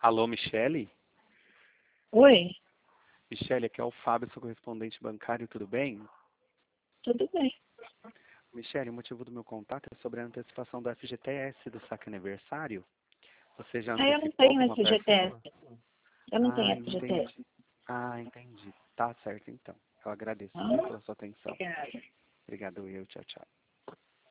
Alô, Michele? Oi, Michele, aqui é o Fábio, sou correspondente bancário, tudo bem? tudo bem? Michele, o motivo do meu contato é sobre a antecipação do FGTS do saque aniversário. Você já Eu não antecipou tenho alguma FGTS. parcela? Eu não tenho FGTS. Entendi. Entendi. Tá certo, então. Eu agradeço, Ah, viu, pela sua atenção. obrigada. Obrigado, eu. Tchau, tchau.